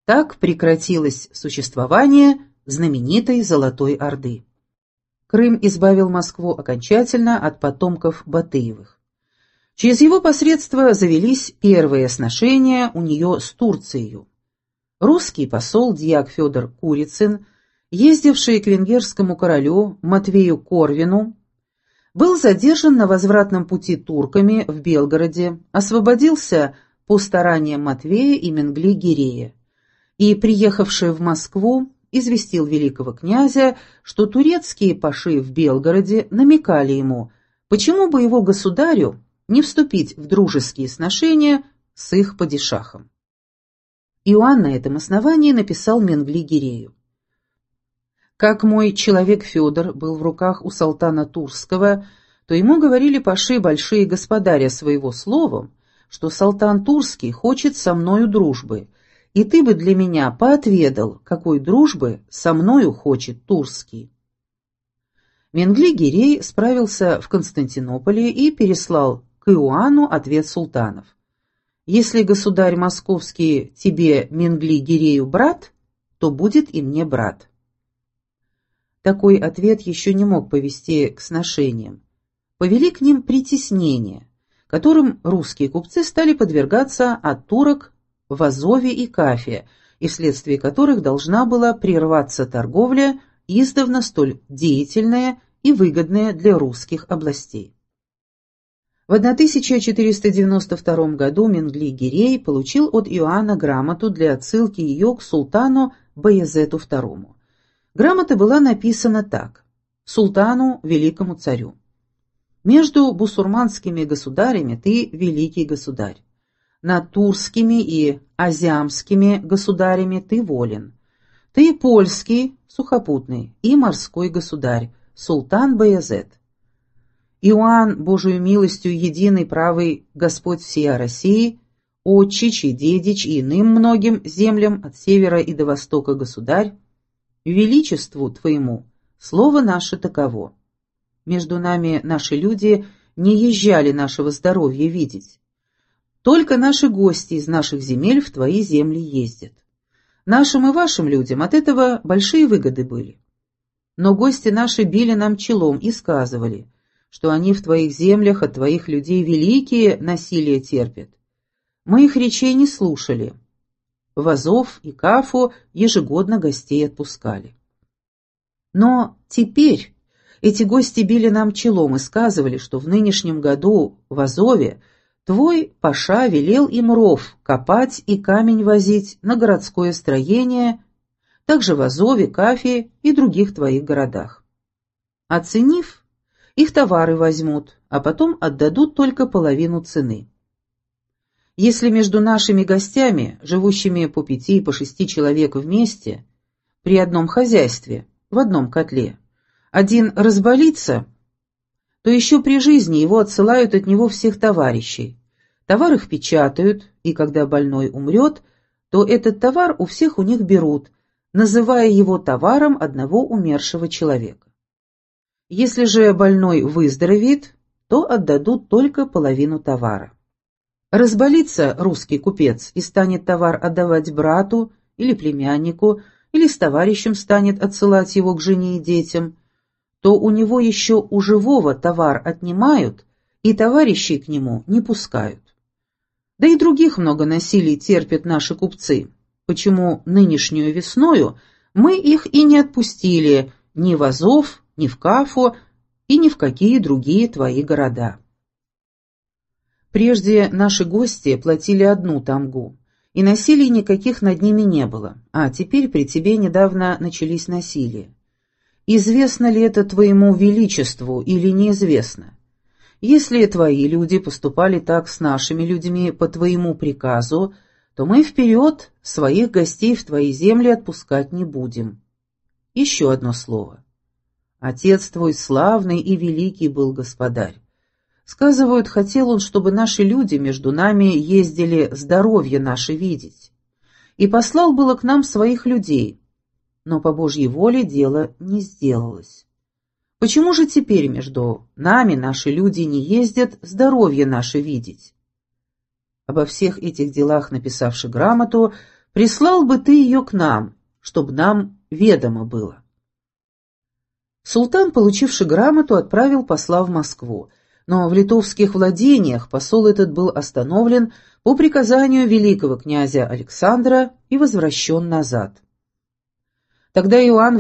Так прекратилось существование знаменитой Золотой Орды. Крым избавил Москву окончательно от потомков Батыевых. Через его посредство завелись первые сношения у нее с Турцией. Русский посол дьяк Федор Курицын, ездивший к венгерскому королю Матвею Корвину, был задержан на возвратном пути турками в Белгороде, освободился по стараниям Матвея и Менгли-Гирея и, приехавший в Москву, известил великого князя, что турецкие паши в Белгороде намекали ему, почему бы его государю не вступить в дружеские сношения с их падишахом. Иоанн на этом основании написал Менгли-Гирею: «Как мой человек Федор был в руках у султана Турского, то ему говорили паши большие господаря своего словом, что султан Турский хочет со мною дружбы, и ты бы для меня поотведал, какой дружбы со мною хочет Турский». Менгли-Гирей справился в Константинополе и переслал к Иоанну ответ султанов: «Если государь московский тебе, Менгли-Гирею, брат, то будет и мне брат». Такой ответ еще не мог повести к сношениям. Повели к ним притеснения, которым русские купцы стали подвергаться от турок в Азове и Кафе, и вследствие которых должна была прерваться торговля, издавна столь деятельная и выгодная для русских областей. В 1492 году Менгли-Гирей получил от Иоанна грамоту для отсылки ее к султану Баязету II. Грамота была написана так: «Султану, великому царю. Между бусурманскими государями ты великий государь. Над турскими и азиамскими государями ты волен. Ты польский, сухопутный и морской государь, султан Баязет. Иоанн, Божию милостью единый правый Господь всея России, отчич и дедич и иным многим землям от севера и до востока государь, величеству твоему слово наше таково. Между нами наши люди не езжали нашего здоровья видеть. Только наши гости из наших земель в твои земли ездят. Нашим и вашим людям от этого большие выгоды были. Но гости наши били нам челом и сказывали, что они в твоих землях от твоих людей великие насилия терпят. Мы их речей не слушали. В Азов и Кафу ежегодно гостей отпускали. Но теперь эти гости били нам челом и сказывали, что в нынешнем году в Азове твой паша велел им ров копать и камень возить на городское строение, также в Азове, Кафе и других твоих городах. Оценив, их товары возьмут, а потом отдадут только половину цены. Если между нашими гостями, живущими по 5 и по 6 человек вместе, при одном хозяйстве, в одном котле, один разболится, то еще при жизни его отсылают от него всех товарищей. Товар их печатают, и когда больной умрет, то этот товар у всех у них берут, называя его товаром одного умершего человека. Если же больной выздоровеет, то отдадут только половину товара. Разболится русский купец и станет товар отдавать брату или племяннику, или с товарищем станет отсылать его к жене и детям, то у него еще у живого товар отнимают и товарищей к нему не пускают. Да и других много насилий терпят наши купцы, почему нынешнюю весною мы их и не отпустили ни в Азов, ни в Кафу и ни в какие другие твои города. Прежде наши гости платили одну тамгу, и насилий никаких над ними не было, а теперь при тебе недавно начались насилия. Известно ли это твоему величеству или неизвестно? Если твои люди поступали так с нашими людьми по твоему приказу, то мы вперед своих гостей в твои земли отпускать не будем. Еще одно слово. Отец твой славный и великий был господарь. Сказывают, хотел он, чтобы наши люди между нами ездили здоровье наше видеть. И послал было к нам своих людей, но по Божьей воле дело не сделалось. Почему же теперь между нами наши люди не ездят здоровье наше видеть? Обо всех этих делах, написавши грамоту, прислал бы ты ее к нам, чтобы нам ведомо было». Султан, получивший грамоту, отправил посла в Москву, но в литовских владениях посол этот был остановлен по приказанию великого князя Александра и возвращен назад. Тогда Иоанн в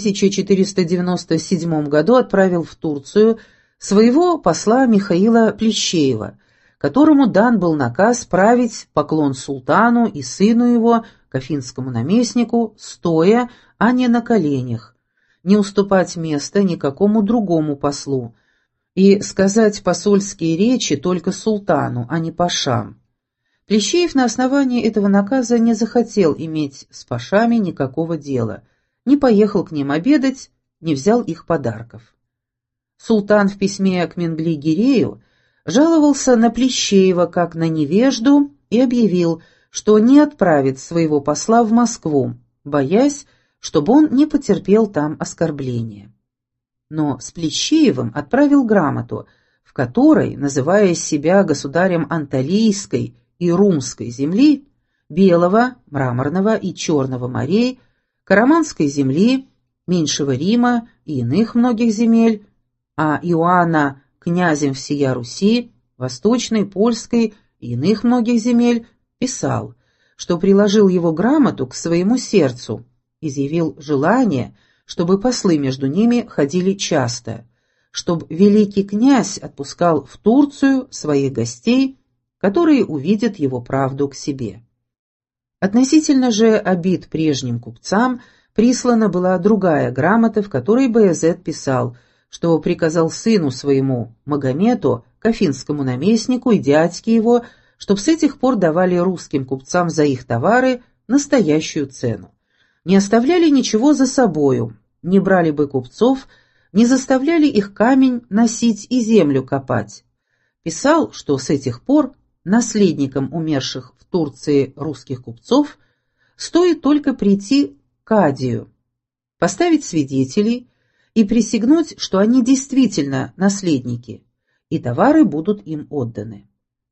1497 году отправил в Турцию своего посла Михаила Плещеева, которому дан был наказ править поклон султану и сыну его, кафинскому наместнику, стоя, а не на коленях, не уступать место никакому другому послу и сказать посольские речи только султану, а не пашам. Плещеев на основании этого наказа не захотел иметь с пашами никакого дела, не поехал к ним обедать, не взял их подарков. Султан в письме к Менгли-Гирею жаловался на Плещеева как на невежду и объявил, что не отправит своего посла в Москву, боясь, чтобы он не потерпел там оскорбления. Но с Плещеевым отправил грамоту, в которой, называя себя государем Анталийской и Румской земли, Белого, Мраморного и Черного морей, Караманской земли, Меньшего Рима и иных многих земель, а Иоанна князем всея Руси, Восточной, Польской и иных многих земель, писал, что приложил его грамоту к своему сердцу, изъявил желание, чтобы послы между ними ходили часто, чтобы великий князь отпускал в Турцию своих гостей, которые увидят его правду к себе. Относительно же обид прежним купцам прислана была другая грамота, в которой Баязет писал, что приказал сыну своему, Магомету, кафинскому наместнику и дядьке его, чтоб с этих пор давали русским купцам за их товары настоящую цену. Не оставляли ничего за собою, не брали бы купцов, не заставляли их камень носить и землю копать. Писал, что с этих пор наследникам умерших в Турции русских купцов стоит только прийти к кадию, поставить свидетелей и присягнуть, что они действительно наследники, и товары будут им отданы.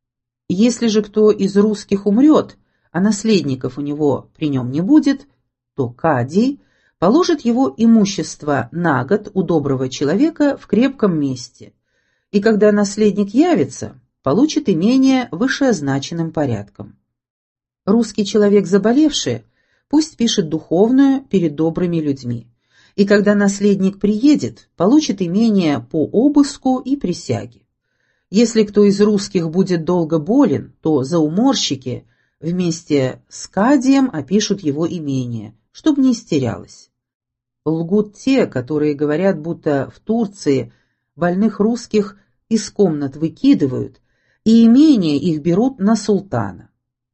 Если же кто из русских умрет, а наследников у него при нем не будет, то кадий положит его имущество на год у доброго человека в крепком месте, и когда наследник явится, получит имение вышеозначенным порядком. Русский человек заболевший пусть пишет духовную перед добрыми людьми, и когда наследник приедет, получит имение по обыску и присяге. Если кто из русских будет долго болен, то зауморщики вместе с кадием опишут его имение, чтобы не истерялось. Лгут те, которые говорят, будто в Турции больных русских из комнат выкидывают, и имения их берут на султана.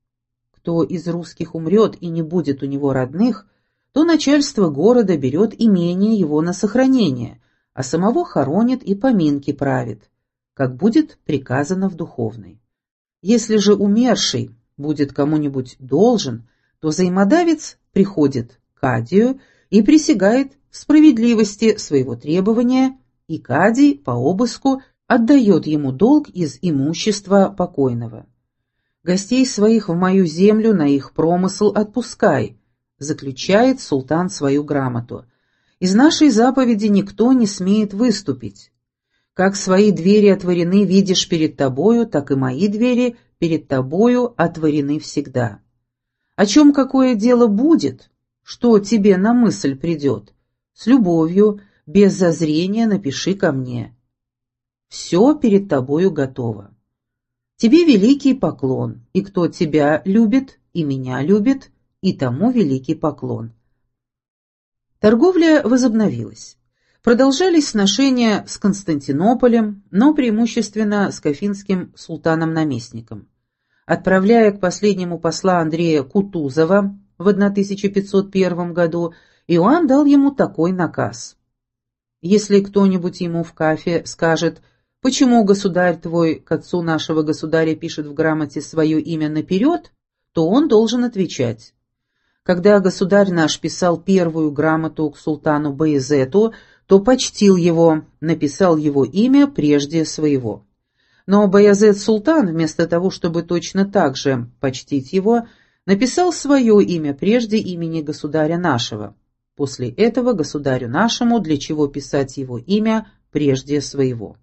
Кто из русских умрет и не будет у него родных, то начальство города берет имение его на сохранение, а самого хоронит и поминки правит, как будет приказано в духовной. Если же умерший будет кому-нибудь должен, то взаимодавец приходит к кадию и присягает в справедливости своего требования, и кадий по обыску отдает ему долг из имущества покойного. Гостей своих в мою землю на их промысл отпускай, заключает султан свою грамоту. Из нашей заповеди никто не смеет выступить. Как свои двери отворены видишь перед тобою, так и мои двери перед тобою отворены всегда. О чем какое дело будет, что тебе на мысль придет, с любовью, без зазрения напиши ко мне. Все перед тобою готово. Тебе великий поклон, и кто тебя любит, и меня любит, и тому великий поклон. Торговля возобновилась. Продолжались сношения с Константинополем, но преимущественно с кафинским султаном-наместником. Отправляя к последнему посла Андрея Кутузова в 1501 году, Иоанн дал ему такой наказ. Если кто-нибудь ему в Кафе скажет: «Почему государь твой к отцу нашего государя пишет в грамоте свое имя наперед?», то он должен отвечать: «Когда государь наш писал первую грамоту к султану Баязету, то почтил его, написал его имя прежде своего. Но Баязет-султан, вместо того, чтобы точно так же почтить его, написал свое имя прежде имени государя нашего. После этого государю нашему, для чего писать его имя прежде своего.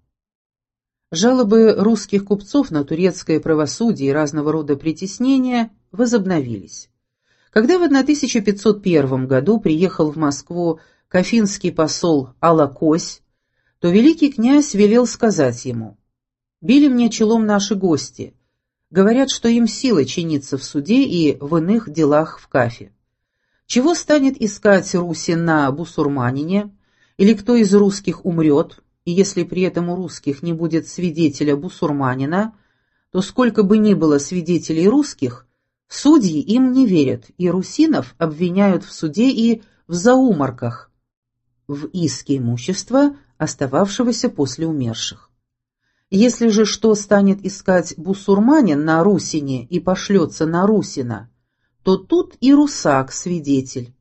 Жалобы русских купцов на турецкое правосудие и разного рода притеснения возобновились. Когда в 1501 году приехал в Москву афинский посол Алакось, то великий князь велел сказать ему: «Били мне челом наши гости, говорят, что им сила чиниться в суде и в иных делах в Кафе. Чего станет искать Русин на бусурманине, или кто из русских умрет, и если при этом у русских не будет свидетеля бусурманина, то сколько бы ни было свидетелей русских, судьи им не верят, и русинов обвиняют в суде и в заумарках, в иске имущества, остававшегося после умерших. Если же что станет искать бусурманин на Русине и пошлется на Русина, то тут и русак свидетель».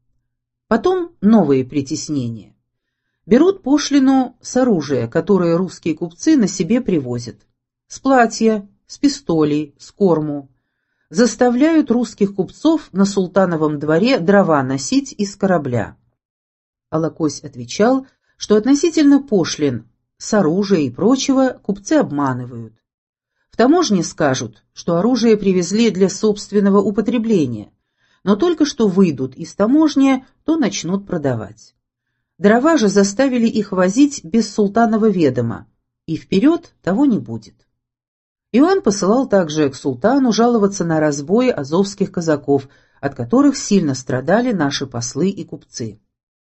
Потом новые притеснения. Берут пошлину с оружия, которое русские купцы на себе привозят, с платья, с пистолей, с корму. Заставляют русских купцов на султановом дворе дрова носить из корабля. Алакось отвечал, что относительно пошлин с оружия и прочего купцы обманывают. В таможне скажут, что оружие привезли для собственного употребления, но только что выйдут из таможни, то начнут продавать. Дрова же заставили их возить без султанова ведома, и вперед того не будет. Иоанн посылал также к султану жаловаться на разбои азовских казаков, от которых сильно страдали наши послы и купцы.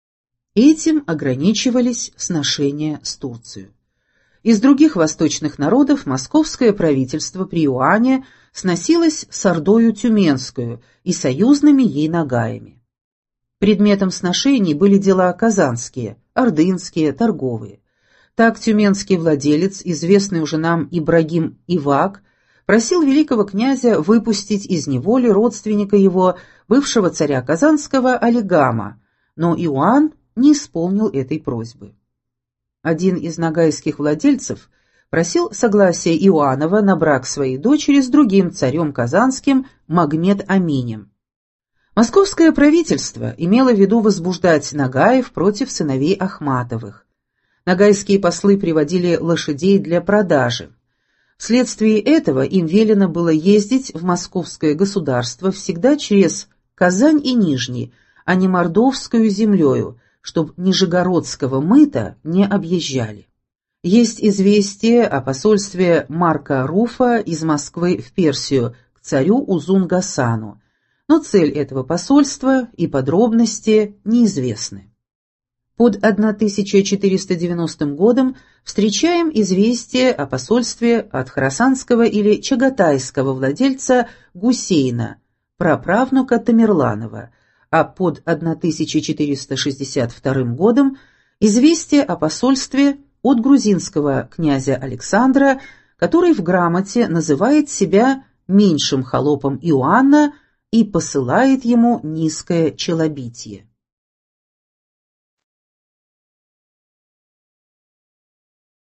Этим ограничивались сношения с Турцией. Из других восточных народов московское правительство при Иоанне сносилось с ордою тюменскую и союзными ей нагаями. Предметом сношений были дела казанские, ордынские, торговые. Так тюменский владелец, известный уже нам Ибрагим Ивак, просил великого князя выпустить из неволи родственника его, бывшего царя Казанского Алигама, но Иоанн не исполнил этой просьбы. Один из нагайских владельцев просил согласия Иоаннова на брак своей дочери с другим царем казанским Магмед-Аминем. Московское правительство имело в виду возбуждать нагаев против сыновей Ахматовых. Нагайские послы приводили лошадей для продажи. Вследствие этого им велено было ездить в московское государство всегда через Казань и Нижний, а не мордовскую землею, чтоб нижегородского мыта не объезжали. Есть известие о посольстве Марка Руфа из Москвы в Персию к царю Узун-Гасану, но цель этого посольства и подробности неизвестны. Под 1490 годом встречаем известие о посольстве от хорасанского или чагатайского владельца Гусейна, праправнука Тамерланова, а под 1462 годом известие о посольстве от грузинского князя Александра, который в грамоте называет себя меньшим холопом Иоанна и посылает ему низкое челобитие.